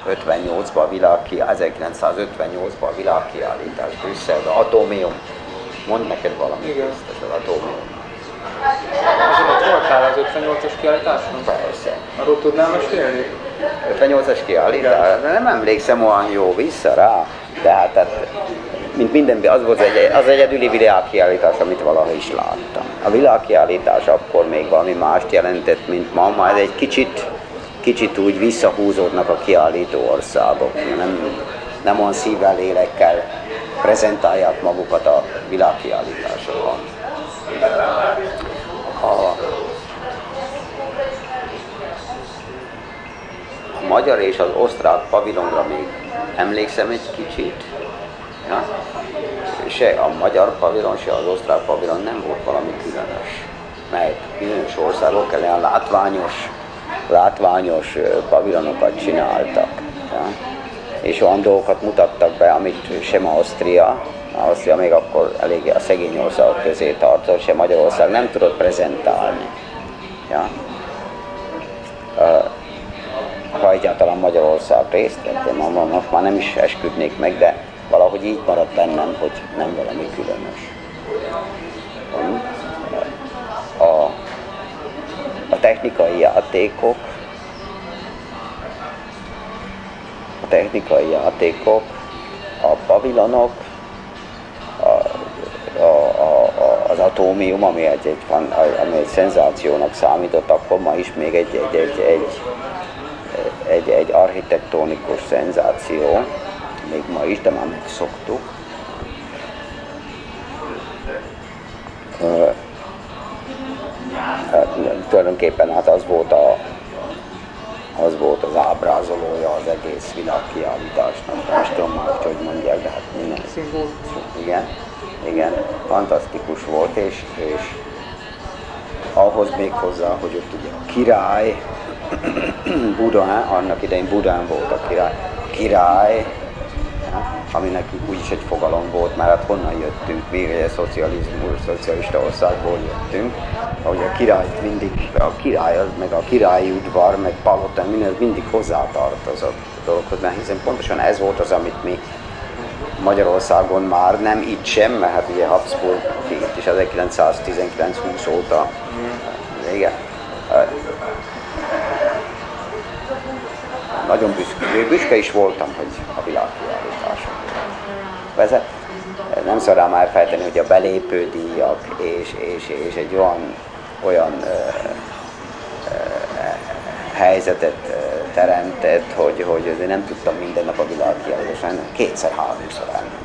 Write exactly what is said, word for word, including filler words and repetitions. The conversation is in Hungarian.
ötvennyolcban a világkiállítás, ezerkilencszázötvennyolcban a világkiállítás Brüsszelben, Atomium. Mondd neked valamit, igen. Ez az Atomium. Azon ott voltál az ötvennyolcas kiállításon? Persze. Arról tudnál mesélni? ötvennyolcas kiállítás? Nem emlékszem olyan jó vissza rá, de hát, hát mint mindenben, az volt egy, az egyedüli világkiállítás, amit valaha is láttam. A világkiállítás akkor még valami mást jelentett, mint ma, majd egy kicsit, kicsit úgy visszahúzódnak a kiállító országok. Nem, nem olyan szívvel, lélekkel prezentálják magukat a világkiállításokon. A, a magyar és az osztrák pavilonra még emlékszem egy kicsit. Ja? Se a magyar pavilon, se az osztrák pavilon nem volt valami különös. Mert bizonyos országok ellen látványos, látványos pavilonokat csináltak. Ja? És olyan dolgokat mutattak be, amit sem Ausztria, Ausztria még akkor eléggé a szegény országok közé tartott, sem Magyarország nem tudott prezentálni. Ja? Ha egyáltalán Magyarország részt vett, most már nem is esküdnék meg, de valahogy így maradt bennem, hogy nem valami különös. A, a technikai játékok, a technikai játékok, a pavilonok, a, a, a, az Atomium, ami egy, egy, ami egy szenzációnak számított, akkor ma is még egy, egy, egy, egy, egy, egy architektonikus szenzáció, még ma is, de már megszoktuk. Uh, hát, tulajdonképpen hát az volt, a, az volt az ábrázolója az egész világkiállításnak. Nem tudom már, hogy mondják, de hát minden. Igen, igen, fantasztikus volt, és, és ahhoz még hozzá, hogy ott ugye a király, Budán, annak idején Budán volt a király, király, aminek úgyis egy fogalom volt, mert hát honnan jöttünk, mi egy szocializmus, szocialista országból jöttünk, ahogy a királyt mindig, a király, meg a királyi udvar, meg palota, minden, mindig hozzátartozott a dologhoz, mert hiszen pontosan ez volt az, amit mi Magyarországon már nem itt sem, mert hát ugye Habsburg itt is ezerkilencszáztizenkilenc húsz óta, igen. Nagyon büszke, büszke is voltam, hogy a világkiállításon vezet. Nem szabad rám elfelejteni, hogy a belépődíjak és, és, és egy olyan, olyan ö, ö, helyzetet teremtett, hogy, hogy nem tudtam minden nap a világkiállításon, kétszer-háromszor elmenni.